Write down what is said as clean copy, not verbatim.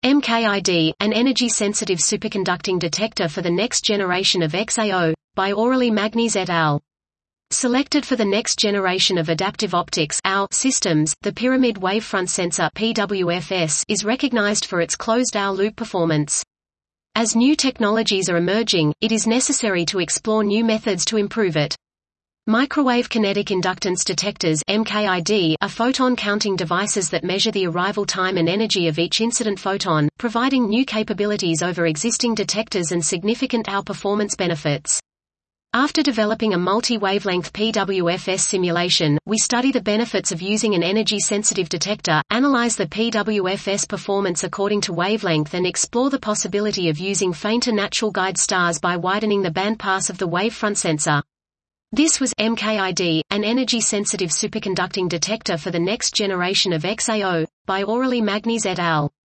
MKID, an energy-sensitive superconducting detector for the next generation of XAO, by Aurélie Magnis et al. Selected for the next generation of adaptive optics systems, the Pyramid Wavefront Sensor (PWFS) is recognized for its closed OW-loop performance. As new technologies are emerging, it is necessary to explore new methods to improve it. Microwave kinetic inductance detectors (MKID) are photon-counting devices that measure the arrival time and energy of each incident photon, providing new capabilities over existing detectors and significant outperformance benefits. After developing a multi-wavelength PWFS simulation, we study the benefits of using an energy-sensitive detector, analyze the PWFS performance according to wavelength and explore the possibility of using fainter natural guide stars by widening the bandpass of the wavefront sensor. This was MKID, an energy-sensitive superconducting detector for the next generation of XAO, by Aurélie Magnis et al.